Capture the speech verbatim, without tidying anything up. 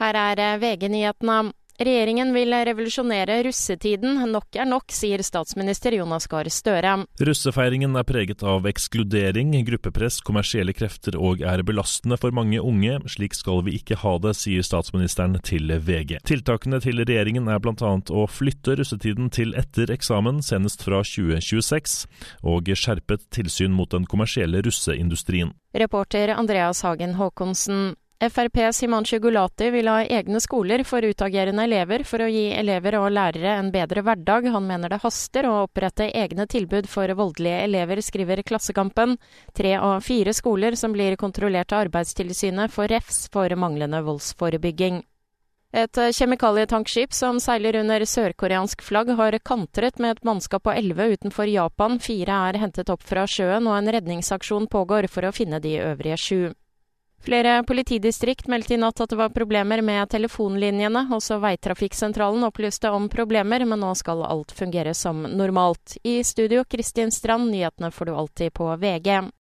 Her er V G-nyhetene. Regjeringen vil revolusjonere russetiden. Nok er nok, sier statsminister Jonas Gahr Støre. Russefeiringen er preget av ekskludering, gruppepress, kommersielle krefter og er belastende for mange unge. Slik skal vi ikke ha det, sier statsministeren til V G. Tiltakene til regjeringen er blant annet å flytte russetiden til etter eksamen, senest fra tjue tjueseks, og skjerpet tilsyn mot den kommersielle russeindustrien. Reporter Andreas Hagen Håkonsen. F R P's Himanshu Gulati vil ha egne skoler for utagerende elever for å gi elever og lærere en bedre hverdag. Han mener det haster å opprette egne tilbud for voldelige elever, skriver Klassekampen. Tre av fire skoler som blir kontrollert av Arbeidstilsynet får refs for manglende voldsforebygging. Et kjemikalietankskip som seiler under sørkoreansk flagg har kantret med et mannskap på elleve utenfor Japan. Fire er hentet opp fra sjøen, og en redningsaksjon pågår for å finne de øvrige sju. Flere politidistrikt meldte i natt at det var problemer med telefonlinjene. Også Veitrafikksentralen opplyste om problemer, men nå skal alt fungere som normalt. I studio, Kristin Strand, nyhetene får du alltid på V G.